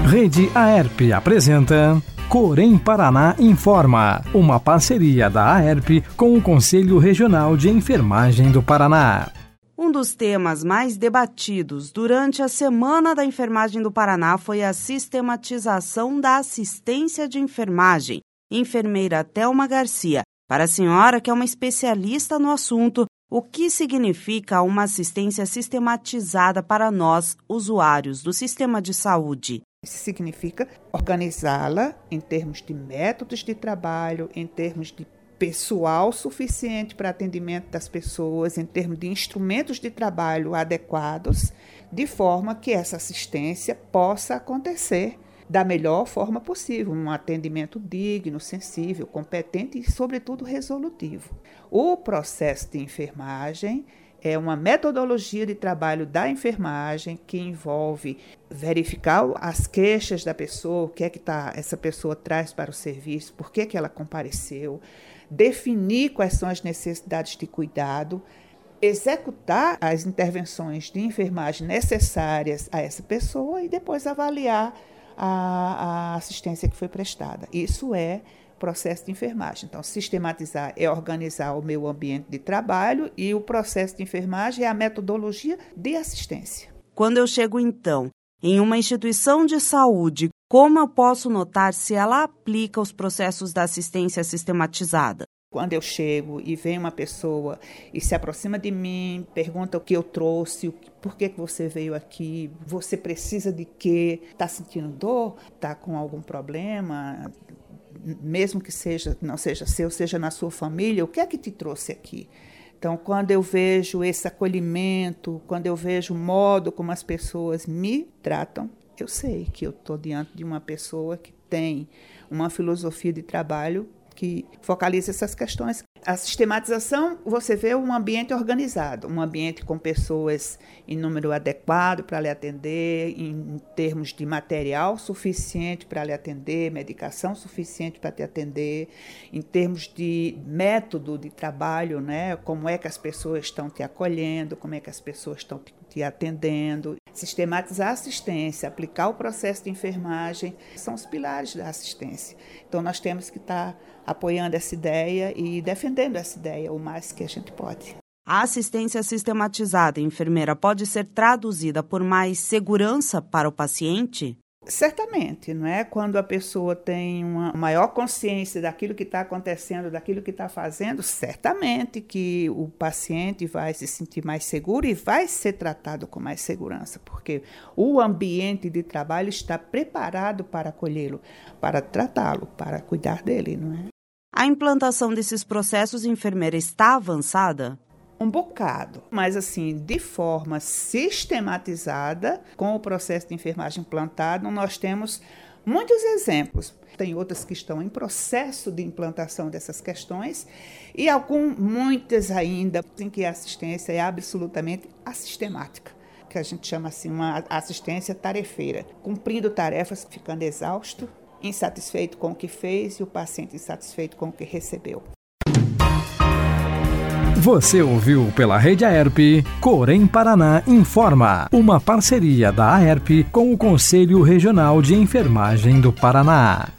Rede Aerp apresenta Corém Paraná Informa, uma parceria da Aerp com o Conselho Regional de Enfermagem do Paraná. Um dos temas mais debatidos durante a Semana da Enfermagem do Paraná foi a sistematização da assistência de enfermagem. Enfermeira Thelma Garcia, para a senhora que é uma especialista no assunto, o que significa uma assistência sistematizada para nós, usuários do sistema de saúde? Isso significa organizá-la em termos de métodos de trabalho, em termos de pessoal suficiente para atendimento das pessoas, em termos de instrumentos de trabalho adequados, de forma que essa assistência possa acontecer da melhor forma possível, um atendimento digno, sensível, competente e, sobretudo, resolutivo. O processo de enfermagem é uma metodologia de trabalho da enfermagem que envolve verificar as queixas da pessoa, o que é que essa pessoa traz para o serviço, por que ela compareceu, definir quais são as necessidades de cuidado, executar as intervenções de enfermagem necessárias a essa pessoa e depois avaliar a assistência que foi prestada. Isso é processo de enfermagem. Então, sistematizar é organizar o meu ambiente de trabalho e o processo de enfermagem é a metodologia de assistência. Quando eu chego, então, em uma instituição de saúde, como eu posso notar se ela aplica os processos da assistência sistematizada? Quando eu chego e vem uma pessoa e se aproxima de mim, pergunta o que eu trouxe, por que você veio aqui, você precisa de quê? Está sentindo dor? Está com algum problema? Mesmo que não seja seu, seja na sua família, o que é que te trouxe aqui? Então, quando eu vejo esse acolhimento, quando eu vejo o modo como as pessoas me tratam, eu sei que eu estou diante de uma pessoa que tem uma filosofia de trabalho que focaliza essas questões. A sistematização, você vê um ambiente organizado, um ambiente com pessoas em número adequado para lhe atender, em termos de material suficiente para lhe atender, medicação suficiente para te atender, em termos de método de trabalho, né? Como é que as pessoas estão te acolhendo, como é que as pessoas estão te atendendo. Sistematizar a assistência, aplicar o processo de enfermagem, são os pilares da assistência. Então, nós temos que estar apoiando essa ideia e defendendo essa ideia o mais que a gente pode. A assistência sistematizada, enfermeira, pode ser traduzida por mais segurança para o paciente? Certamente, não é? Quando a pessoa tem uma maior consciência daquilo que está acontecendo, daquilo que está fazendo, certamente que o paciente vai se sentir mais seguro e vai ser tratado com mais segurança, porque o ambiente de trabalho está preparado para acolhê-lo, para tratá-lo, para cuidar dele, não é? A implantação desses processos, enfermeira, está avançada? Um bocado, mas assim, de forma sistematizada, com o processo de enfermagem implantado, nós temos muitos exemplos. Tem outras que estão em processo de implantação dessas questões e muitas ainda em que a assistência é absolutamente assistemática, que a gente chama assim uma assistência tarefeira, cumprindo tarefas, ficando exausto, insatisfeito com o que fez e o paciente insatisfeito com o que recebeu. Você ouviu pela Rede Aerp Corém Paraná Informa, uma parceria da Aerp com o Conselho Regional de Enfermagem do Paraná.